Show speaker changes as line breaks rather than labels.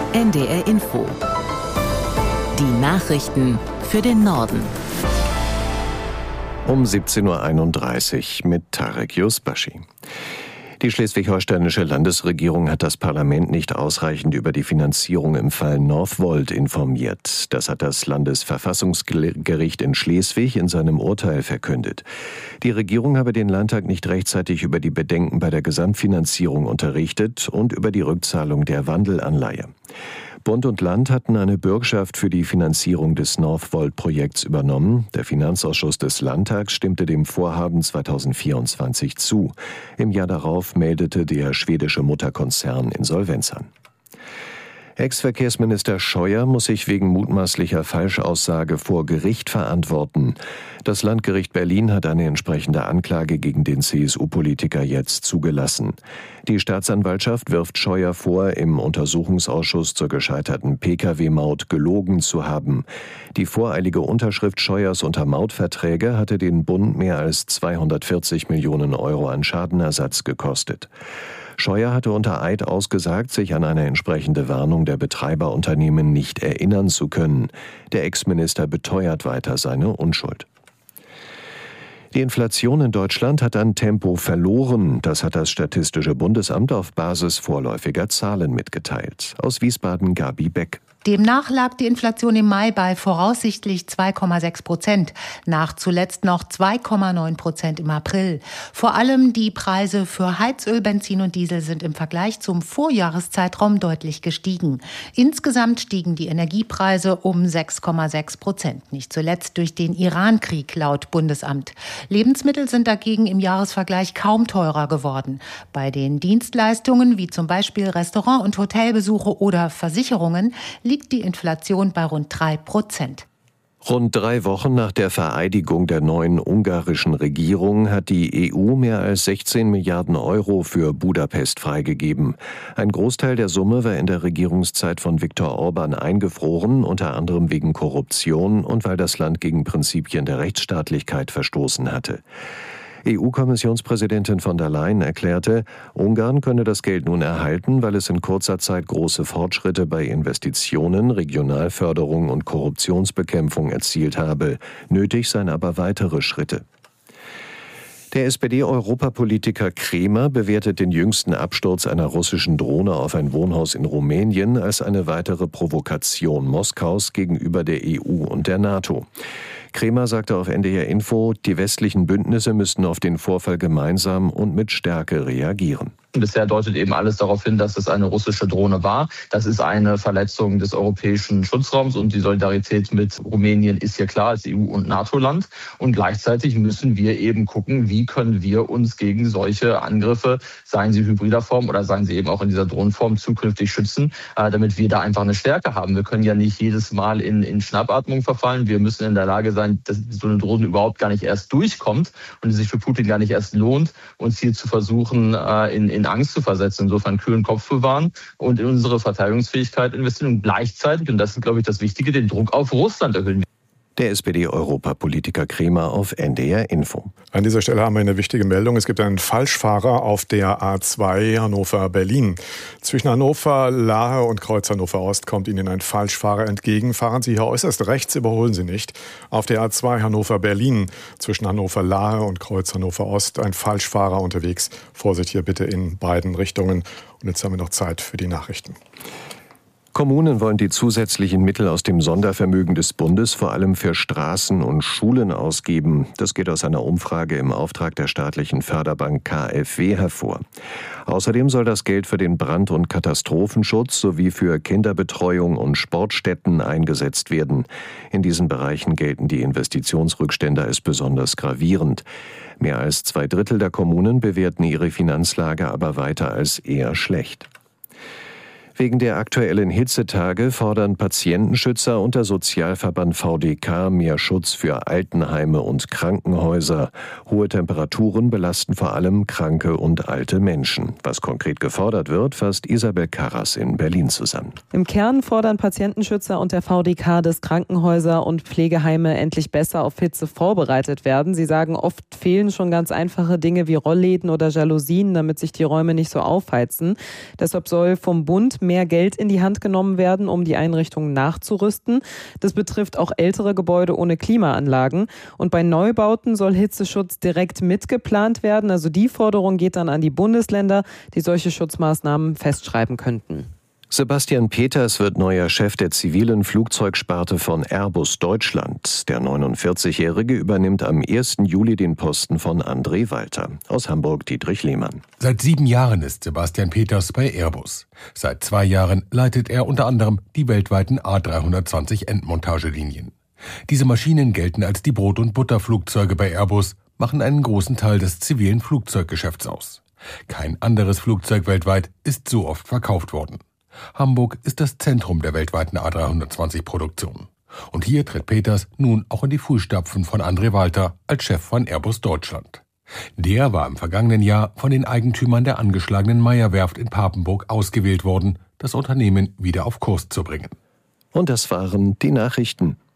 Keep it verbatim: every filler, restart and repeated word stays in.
N D R Info. Die Nachrichten für den Norden.
Um siebzehn Uhr einunddreißig mit Tarek Yusbashi. Die schleswig-holsteinische Landesregierung hat das Parlament nicht ausreichend über die Finanzierung im Fall Northvolt informiert. Das hat das Landesverfassungsgericht in Schleswig in seinem Urteil verkündet. Die Regierung habe den Landtag nicht rechtzeitig über die Bedenken bei der Gesamtfinanzierung unterrichtet und über die Rückzahlung der Wandelanleihe. Bund und Land hatten eine Bürgschaft für die Finanzierung des Northvolt-Projekts übernommen. Der Finanzausschuss des Landtags stimmte dem Vorhaben zweitausendvierundzwanzig zu. Im Jahr darauf meldete der schwedische Mutterkonzern Insolvenz an. Ex-Verkehrsminister Scheuer muss sich wegen mutmaßlicher Falschaussage vor Gericht verantworten. Das Landgericht Berlin hat eine entsprechende Anklage gegen den C S U-Politiker jetzt zugelassen. Die Staatsanwaltschaft wirft Scheuer vor, im Untersuchungsausschuss zur gescheiterten P K W-Maut gelogen zu haben. Die voreilige Unterschrift Scheuers unter Mautverträge hatte den Bund mehr als zweihundertvierzig Millionen Euro an Schadenersatz gekostet. Scheuer hatte unter Eid ausgesagt, sich an eine entsprechende Warnung der Betreiberunternehmen nicht erinnern zu können. Der Ex-Minister beteuert weiter seine Unschuld. Die Inflation in Deutschland hat an Tempo verloren. Das hat das Statistische Bundesamt auf Basis vorläufiger Zahlen mitgeteilt. Aus Wiesbaden Gabi Beck.
Demnach lag die Inflation im Mai bei voraussichtlich zwei Komma sechs Prozent, nach zuletzt noch zwei Komma neun Prozent im April. Vor allem die Preise für Heizöl, Benzin und Diesel sind im Vergleich zum Vorjahreszeitraum deutlich gestiegen. Insgesamt stiegen die Energiepreise um sechs Komma sechs Prozent, nicht zuletzt durch den Iran-Krieg laut Bundesamt. Lebensmittel sind dagegen im Jahresvergleich kaum teurer geworden. Bei den Dienstleistungen wie zum Beispiel Restaurant- und Hotelbesuche oder Versicherungen liegt die Inflation bei rund drei Prozent.
Rund drei Wochen nach der Vereidigung der neuen ungarischen Regierung hat die E U mehr als sechzehn Milliarden Euro für Budapest freigegeben. Ein Großteil der Summe war in der Regierungszeit von Viktor Orban eingefroren, unter anderem wegen Korruption und weil das Land gegen Prinzipien der Rechtsstaatlichkeit verstoßen hatte. E U-Kommissionspräsidentin von der Leyen erklärte, Ungarn könne das Geld nun erhalten, weil es in kurzer Zeit große Fortschritte bei Investitionen, Regionalförderung und Korruptionsbekämpfung erzielt habe. Nötig seien aber weitere Schritte. Der S P D-Europapolitiker Kremer bewertet den jüngsten Absturz einer russischen Drohne auf ein Wohnhaus in Rumänien als eine weitere Provokation Moskaus gegenüber der E U und der NATO. Kremer sagte auf N D R Info, die westlichen Bündnisse müssten auf den Vorfall gemeinsam und mit Stärke reagieren.
Bisher deutet eben alles darauf hin, dass es eine russische Drohne war. Das ist eine Verletzung des europäischen Schutzraums und die Solidarität mit Rumänien ist hier klar als E U- und NATO-Land. Und gleichzeitig müssen wir eben gucken, wie können wir uns gegen solche Angriffe, seien sie hybrider Form oder seien sie eben auch in dieser Drohnenform, zukünftig schützen, damit wir da einfach eine Stärke haben. Wir können ja nicht jedes Mal in, in Schnappatmung verfallen. Wir müssen in der Lage sein, dass so eine Drohne überhaupt gar nicht erst durchkommt und es sich für Putin gar nicht erst lohnt, uns hier zu versuchen, in, in in Angst zu versetzen, insofern kühlen Kopf bewahren und in unsere Verteidigungsfähigkeit investieren und gleichzeitig, und das ist, glaube ich, das Wichtige, den Druck auf Russland erhöhen.
Der S P D-Europapolitiker Kremer auf N D R Info.
An dieser Stelle haben wir eine wichtige Meldung. Es gibt einen Falschfahrer auf der A zwei Hannover-Berlin. Zwischen Hannover, Lahe und Kreuz Hannover Ost kommt Ihnen ein Falschfahrer entgegen. Fahren Sie hier äußerst rechts, überholen Sie nicht. Auf der A zwei Hannover-Berlin zwischen Hannover, Lahe und Kreuz Hannover Ost ein Falschfahrer unterwegs. Vorsicht hier bitte in beiden Richtungen. Und jetzt haben wir noch Zeit für die Nachrichten.
Kommunen wollen die zusätzlichen Mittel aus dem Sondervermögen des Bundes vor allem für Straßen und Schulen ausgeben. Das geht aus einer Umfrage im Auftrag der staatlichen Förderbank K f W hervor. Außerdem soll das Geld für den Brand- und Katastrophenschutz sowie für Kinderbetreuung und Sportstätten eingesetzt werden. In diesen Bereichen gelten die Investitionsrückstände als besonders gravierend. Mehr als zwei Drittel der Kommunen bewerten ihre Finanzlage aber weiter als eher schlecht. Wegen der aktuellen Hitzetage fordern Patientenschützer und der Sozialverband V D K mehr Schutz für Altenheime und Krankenhäuser. Hohe Temperaturen belasten vor allem kranke und alte Menschen. Was konkret gefordert wird, fasst Isabel Karras in Berlin zusammen.
Im Kern fordern Patientenschützer und der V D K, dass Krankenhäuser und Pflegeheime endlich besser auf Hitze vorbereitet werden. Sie sagen, oft fehlen schon ganz einfache Dinge wie Rollläden oder Jalousien, damit sich die Räume nicht so aufheizen. Deshalb soll vom Bund mehr mehr Geld in die Hand genommen werden, um die Einrichtungen nachzurüsten. Das betrifft auch ältere Gebäude ohne Klimaanlagen. Und bei Neubauten soll Hitzeschutz direkt mitgeplant werden. Also die Forderung geht dann an die Bundesländer, die solche Schutzmaßnahmen festschreiben könnten.
Sebastian Peters wird neuer Chef der zivilen Flugzeugsparte von Airbus Deutschland. Der neunundvierzigjährige übernimmt am ersten Juli den Posten von André Walter. Aus Hamburg Dietrich Lehmann.
Seit sieben Jahren ist Sebastian Peters bei Airbus. Seit zwei Jahren leitet er unter anderem die weltweiten A dreihundertzwanzig Endmontagelinien. Diese Maschinen gelten als die Brot- und Butterflugzeuge bei Airbus, machen einen großen Teil des zivilen Flugzeuggeschäfts aus. Kein anderes Flugzeug weltweit ist so oft verkauft worden. Hamburg ist das Zentrum der weltweiten A dreihundertzwanzig-Produktion. Und hier tritt Peters nun auch in die Fußstapfen von André Walter als Chef von Airbus Deutschland. Der war im vergangenen Jahr von den Eigentümern der angeschlagenen Meyer-Werft in Papenburg ausgewählt worden, das Unternehmen wieder auf Kurs zu bringen.
Und das waren die Nachrichten.